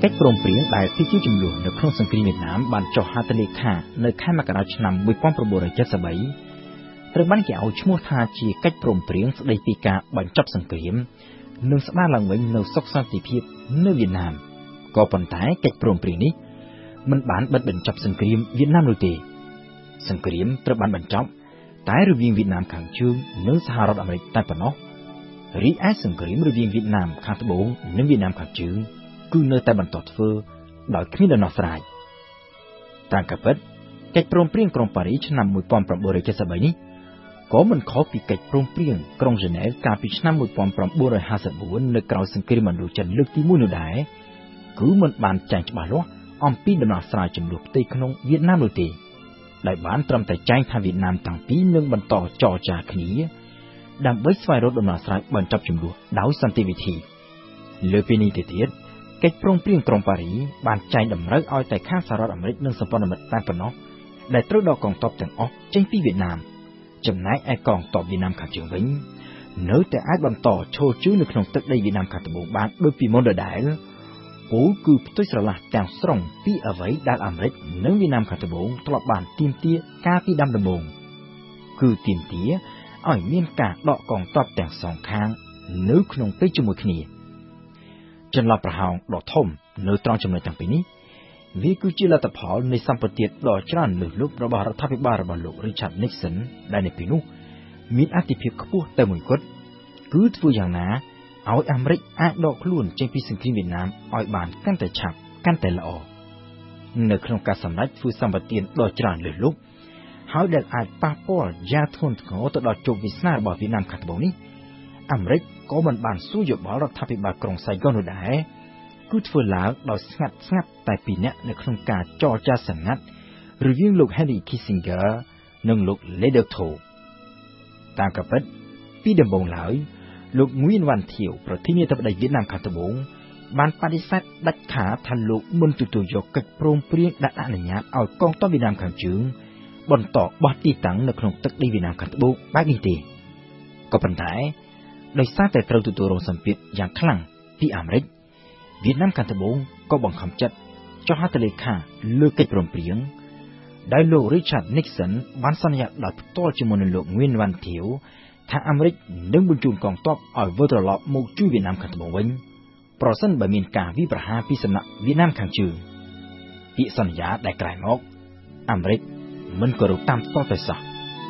កិច្ចព្រមព្រៀងដែលទីជាចំនួននៅក្នុងសង្គ្រាមវៀតណាមបានចុះហត្ថលេខានៅខែមករាឆ្នាំ 1973 ត្រូវបានគេឲ្យឈ្មោះថាជាកិច្ចព្រមព្រៀងស្តីពីការបញ្ចប់សង្គ្រាមនិងស្ដារឡើងវិញនូវសុខសន្តិភាពនៅវៀតណាមក៏ប៉ុន្តែកិច្ចព្រមព្រៀងនេះមិនបានបិទបញ្ចប់សង្គ្រាមវៀតណាមនោះទេសង្គ្រាមត្រូវបានបញ្ចប់តែរវាងវៀតណាមខាងជើងនិងសហរដ្ឋអាមេរិកតែប៉ុណ្ណោះរីឯសង្គ្រាមរវាងវៀតណាមខាងត្បូងនិងវៀតណាមខាងជើងគឺនៅតែបន្តធ្វើដោយគ្មានដំណោះស្រាយតាមការពិតកិច្ចព្រមព្រៀងក្រុងប៉ារីសឆ្នាំ 1973 នេះក៏មិនខុសពីកិច្ចព្រមព្រៀងក្រុងហ្សឺណែវកាលពីឆ្នាំ 1954 នៅក្រោយសង្គ្រាមឥណ្ឌូចិនលើកទី1នោះដែរគឺមិនបានចែងច្បាស់លាស់អំពីដំណោះស្រាយចំនួនផ្ទៃក្នុងវៀតណាមនោះទេដែលបានត្រឹមតែចែងថាវៀតណាមទាំងពីរនឹងបន្តចរចាគ្នាដើម្បីស្វែងរកដំណោះស្រាយបញ្ចប់ជម្លោះដោយសន្តិវិធីលើពីនេះទៅទៀតកិច្ចព្រមព្រៀងក្រុងប៉ារីសបានចែងតម្រូវឲ្យតែខាងសហរដ្ឋអាមេរិកនិងសម្ព័ន្ធមិត្តតែប៉ុណ្ណោះដែលត្រូវដកកងទ័ពទាំងអស់ចេញពីវៀតណាមចំណែកឯកងទ័ពវៀតណាមខាងជើងវិញនៅតែអាចបន្តឈរជើងនៅក្នុងទឹកដីវៀតណាមខាងត្បូងបានដូចពីមុនដដែលពោលគឺផ្ទុយស្រឡះទាំងស្រុងពីអ្វីដែលអាមេរិកនិងវៀតណាមខាងត្បូងធ្លាប់បានទាមទារកាលពីដើមដំបូងគឺទាមទារឲ្យមានការដកកងទ័ពទាំងសងខាងនៅក្នុងពេលជាមួយគ្នាចន្លោះប្រហោងដ៏ធំនៅត្រង់ចំណុចទាំងពីរនេះវាគឺជាលទ្ធផលនៃសម្បទានដ៏ច្រើនលើសលប់របស់រដ្ឋាភិបាលរបស់លោក Richard Nixon ដែលនៅពេលនោះមានអធិភាពខ្ពស់តែមួយគត់គឺធ្វើយ៉ាងណាឲ្យអាមេរិកអាចដកខ្លួនចេញពីសង្គ្រាមវៀតណាមឲ្យបានកាន់តែឆាប់កាន់តែល្អនៅក្នុងការសម្រេចធ្វើសម្បទានដ៏ច្រើនលើសលប់ហើយដែលអាចប៉ះពាល់យ៉ាងធ្ងន់ធ្ងរទៅដល់ជោគវាសនារបស់វៀតណាមខាងត្បូងនេះអាមេរិកក៏មិនបានសួរយោបល់រដ្ឋាភិបាលក្រុងសៃហ្គននោះដែរគឺធ្វើឡើងដោយស្ងាត់តែពីរនាក់នៅក្នុងការចរចាសម្ងាត់រវាងលោក Henry Kissinger និងលោក Le Duc Tho តាមការពិតពីដំបូងឡើយលោក Nguyen Van Thieu ប្រធានាធិបតីវៀតណាមខាងត្បូងបានបដិសេធដាច់ខាតថាលោកមិនទទួលយកកិច្ចព្រមព្រៀងដែលអនុញ្ញាតឲ្យកងទ័ពវៀតណាមខាងជើងបន្តបោះទីតាំងនៅក្នុងទឹកដីវៀតណាមខាងត្បូងបែបនេះទេក៏ប៉ុន្តែដោយសារតែត្រូវទទួលរងសម្ពាធយ៉ាងខ្លាំងពីអាមេរិកវៀតណាមខាងត្បូងក៏បង្ខំចិត្តចុះហត្ថលេខាលើកិច្ចព្រមព្រៀងដែលលោក Richard Nixon បានសន្យាដោយផ្ទាល់ជាមួយនឹងលោក Nguyen Van Thieu ថាអាមេរិកនឹងបញ្ជូនកងទ័ពឲ្យវិលត្រឡប់មកជួយវៀតណាមខាងត្បូងវិញប្រសិនបើមានការវាយប្រហារពីសំណាក់វៀតណាមខាងជើងពាក្យសន្យាដែលក្រោយមកអាមេរិកមិនគោរពតាមតទៅសោះ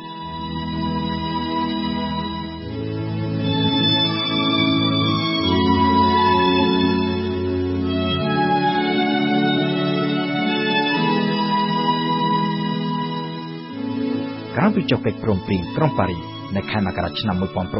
ក្រោយពីចុះកិច្ចព្រមព្រៀងក្រុងប៉ារីសនៅខែមករាឆ្នាំ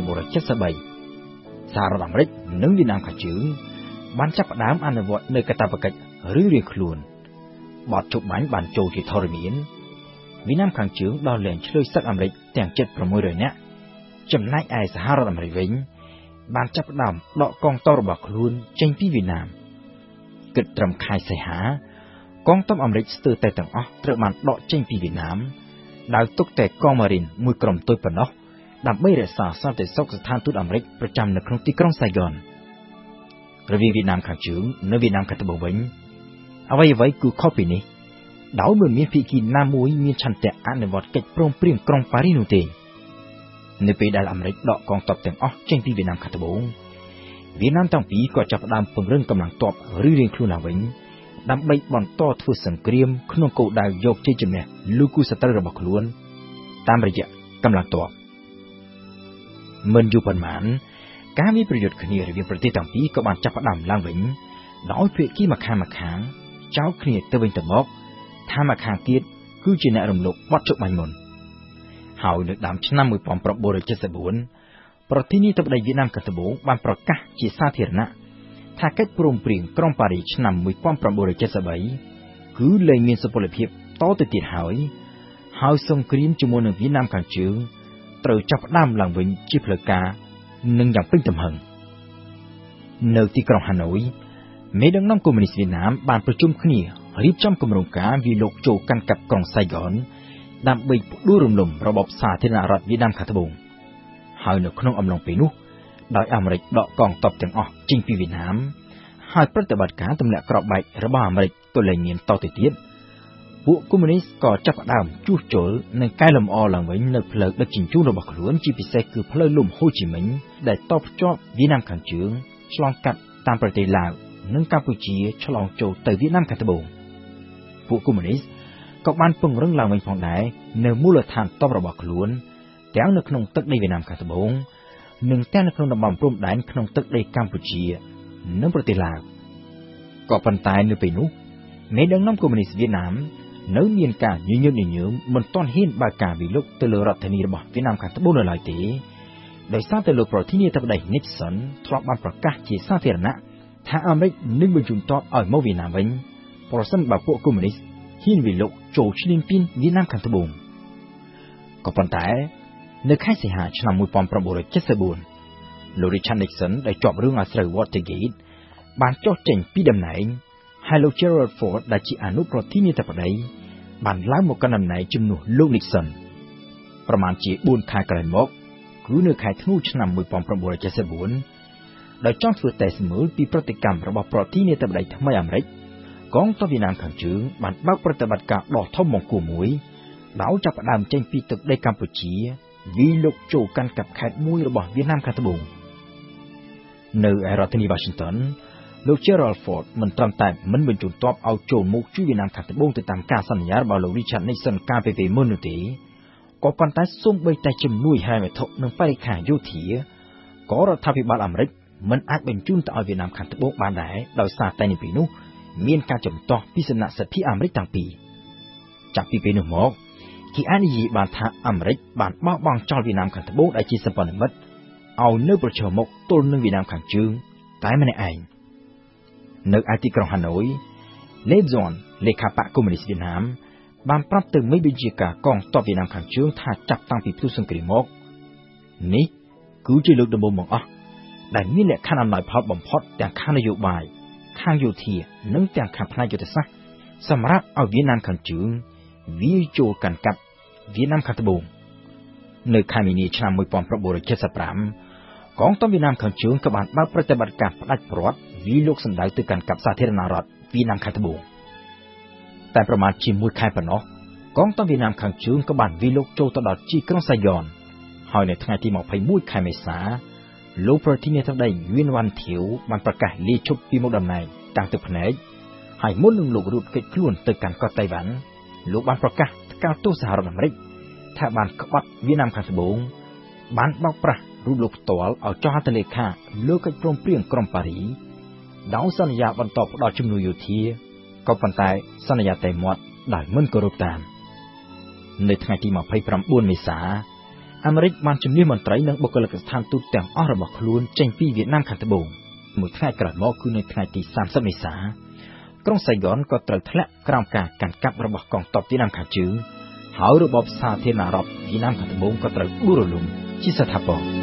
1973 សហរដ្ឋអាមេរិកនិងវៀតណាមខាងជើងបានចាប់ផ្ដើមអនុវត្តនូវកាតព្វកិច្ចរៀងៗខ្លួនបទជប់បាញ់បានចូលជាធរមានវៀតណាមខាងជើងដល់លែងឆ្លើយសឹកអាមេរិកទាំងជិត600នាក់ចំណែកឯសហរដ្ឋអាមេរិកវិញបានចាប់ផ្ដើមដកកងទ័ពរបស់ខ្លួនចេញពីវៀតណាមគិតត្រឹមខែសីហាកងទ័ពអាមេរិកស្ទើរតែទាំងអស់ត្រូវបានដកចេញពីវៀតណាមដោយទុកតែកងម៉ារីនមួយក្រុមតូចប៉ុណ្ណោះដើម្បីរក្សាសន្តិសុខស្ថានទូតអាមេរិកប្រចាំនៅក្នុងទីក្រុងសៃហ្គនរវាងវៀតណាមខាងជើងនិងវៀតណាមខាងត្បូងវិញអ្វីគឺខុសពីនេះដោយមិនមានភាគីណាមួយមានឆន្ទៈអនុវត្តកិច្ចព្រមព្រៀងក្រុងប៉ារីសនោះទេនៅពេលដែលអាមេរិកដកកងទ័ពទាំងអស់ចេញពីវៀតណាមខាងត្បូងវៀតណាមទាំងពីរក៏ចាប់ផ្ដើមពង្រឹងកម្លាំងទ័ពរៀងៗខ្លួនឡើងវិញដើម្បីបន្តធ្វើសង្គ្រាមក្នុងគោលដៅយកជ័យជំនះលើគូសត្រូវរបស់ខ្លួនតាមរយៈកម្លាំងទ័ពមិនយូរប៉ុន្មានការវាយប្រយុទ្ធគ្នារវាងប្រទេសទាំងពីរក៏បានចាប់ផ្ដើមឡើងវិញដោយភាគីម្ខាងចោទគ្នាទៅវិញទៅមកថាម្ខាងទៀតគឺជាអ្នករំលោភបទជប់បាញ់មុនហើយនៅដើមឆ្នាំ 1974 ប្រធានាធិបតីវៀតណាមខាងត្បូងបានប្រកាសជាសាធារណៈថាកិច្ចព្រមព្រៀងក្រុងប៉ារីសឆ្នាំ 1973 គឺលែងមានសុពលភាពតទៅទៀតហើយសង្គ្រាមជាមួយនឹងវៀតណាមខាងជើងត្រូវចាប់ផ្ដើមឡើងវិញជាផ្លូវការនិងយ៉ាងពេញទំហឹងនៅទីក្រុងហាណូយមេដឹកនាំកុម្មុយនីសវៀតណាមបានប្រជុំគ្នារៀបចំគម្រោងការវាយលុកចូលកាន់កាប់ក្រុងសៃហ្គនដើម្បីផ្ដួលរំលំរបបសាធារណរដ្ឋវៀតណាមខាងត្បូងហើយនៅក្នុងអំឡុងពេលនោះដោយអាមេរិកដកកងទ័ពទាំងអស់ចេញពីវៀតណាមហហើយប្រតិបត្តិការទម្លាក់គ្រាប់បែករបស់អាមេរិកក៏លែងមានតទៅទៀតពួកកុម្មុយនីសក៏ចាប់ផ្ដើមជួសជុលនិងកែលម្អឡើងវិញនៅផ្លូវដឹកជញ្ជូនរបស់ខ្លួនជាពិសេសគឺផ្លូវលំហូជីមិញដែលតភ្ជាប់វៀតណាមខាងជើងឆ្លងកាត់តាមប្រទេសឡាវនិងកម្ពុជាឆ្លងចូលទៅវៀតណាមខាងត្បូងពួកកុម្មុយនីសក៏បានពង្រឹងឡើងវិញផងដែរនៅមូលដ្ឋានទ័ពរបស់ខ្លួនទាំងនៅក្នុងទឹកដីវៀតណាមខាងត្បូងនិងទាំងនៅក្នុងតំបន់ព្រំដែនក្នុងទឹកដីកម្ពុជានិងប្រទេសឡាវក៏ប៉ុន្តែនៅពេលនោះមេដឹកនាំកុម្មុយនីសវៀតណាមនៅមានការញញឹមមិនទាន់ហ៊ានបើកការវិលុកទៅលើរដ្ឋធានីរបស់វៀតណាមខាងត្បូងនៅឡើយទេដោយសារតែលោកប្រធានាធិបតី Nixon ធ្លាប់បានប្រកាសជាសាធារណៈថាអាមេរិកនឹងបញ្ជូនទ័ពឲ្យមកវៀតណាមវិញប្រសិនបើពួកកុម្មុយនីសហ៊ានវិលុកចូលឈ្លានពានវៀតណាមខាងត្បូងក៏ប៉ុន្តែនៅខែសីហាឆ្នាំ1974លោក Richard Nixon ដែលជាប់រឿងអាស្រូវ Watergate បានចុះចេញពីតំណែងហើយលោក Gerald Ford ដែលជាអនុប្រធានាធិបតីបានឡើងមកកាន់តំណែងជំនួសលោក Nixon ប្រមាណជា4ខែកន្លងមកគឺនៅខែធ្នូឆ្នាំ1974ដោយចង់ធ្វើតេស្តមើលពីប្រតិកម្មរបស់ប្រធានាធិបតីថ្មីអាមេរិកកងទ័ពវៀតណាមខាងជើងបានបើកប្រតិបត្តិការដ៏ធំបង្គួរមួយដោយចាប់ផ្ដើមចេញពីទឹកដីកម្ពុជាវាយលុកចូលកាន់កាប់ខេត្តមួយរបស់វៀតណាមខាងត្បូងនៅឯរដ្ឋធានី Washington លោក Gerald Ford មិនត្រឹមតែមិនបញ្ជូនទ័ពឲ្យចូលមកជួយវៀតណាមខាងត្បូងទៅតាមការសន្យារបស់លោក Richard Nixon កាលពីពេលមុននោះទេក៏ប៉ុន្តែសូម្បីតែជំនួយហិរញ្ញវត្ថុនិងបរិក្ខារយោធាក៏រដ្ឋាភិបាលអាមេរិកមិនអាចបញ្ជូនទៅឲ្យវៀតណាមខាងត្បូងបានដែរដោយសារតែនៅពេលនោះមានការជំទាស់ពីសំណាក់សភាអាមេរិកទាំងពីរចាប់ពីពេលនោះមកគេអាចនិយាយបានថាអាមេរិកបានបោះបង់ចោលវៀតណាមខាងត្បូងដែលជាសម្ព័ន្ធមិត្តឲ្យនៅប្រឈមមុខទល់នឹងវៀតណាមខាងជើងតែម្នាក់ឯងនៅឯទីក្រុងហាណូយលេបហ្សុនលេខាបកកុម្មុយនីសវៀតណាមបានប្រាប់ទៅមេបញ្ជាការកងទ័ពវៀតណាមខាងជើងថាចាប់តាំងពីផ្ទុះសង្គ្រាមមកនេះគឺជាលើកដំបូងបង្អស់ដែលមានលក្ខខណ្ឌអំណោយផលបំផុតទាំងខាងនយោបាយខាងយោធានិងទាំងខាងផ្នែកយុទ្ធសាស្ត្រសម្រាប់ឲ្យវៀតណាមខាងជើងវាយចូលកាន់កាប់វៀតណាមខាងត្បូងនៅខែមីនាឆ្នាំ1975កងទ័ពវៀតណាមខាងជើងក៏បានបើកប្រតិបត្តិការផ្ដាច់ព្រាត់វាយលុកសម្ដៅទៅកាន់កាប់សាធារណរដ្ឋវៀតណាមខាងត្បូងតែប្រមាណជាមួយខែប៉ុណ្ណោះកងទ័ពវៀតណាមខាងជើងក៏បានវាយលុកចូលទៅដល់ទីក្រុងសាយ៉នហើយនៅថ្ងៃទី21ខែមេសាលោកប្រធានាធិបតីយួនវ៉ាន់ធាវបានប្រកាសលាឈប់ពីមុខតំណែងតាំងទឹកភ្នែកហើយមុននឹងលោករត់គេចខ្លួនទៅកាន់កោះតៃវ៉ាន់លោកបានប្រកាសថ្កោលទោសសហរដ្ឋអាមេរិកថាបានក្បត់វៀតណាមខាងត្បូងបានបោកប្រាស់រូបលោកផ្ទាល់ឲ្យចុះហត្ថលេខាលើកិច្ចព្រមព្រៀងក្រុងប៉ារីដោយសន្យាបន្តផ្ដល់ជំនួយយោធាក៏ប៉ុន្តែសន្យាតែមាត់ដែលមិនគោរពតាមនៅថ្ងៃទី29មេសាអាមេរិកបានជំនះមន្ត្រីនិងបុគ្គលិកស្ថានទូតទាំងអស់របស់ខ្លួនចេញពីវៀតណាមខាងត្បូងមួយថ្ងៃក្រោយមកគឺនៅថ្ងៃទី30មេសាក្រុងសៃហ្គនក៏ត្រូវធ្លាក់ក្រោមការកាន់កាប់របស់កងទ័ពវៀតណាមខាងជើងហើយរបបសាធារណរដ្ឋវៀតណាមខាងត្បូងក៏ត្រូវដួលរលំជាស្ថាពរ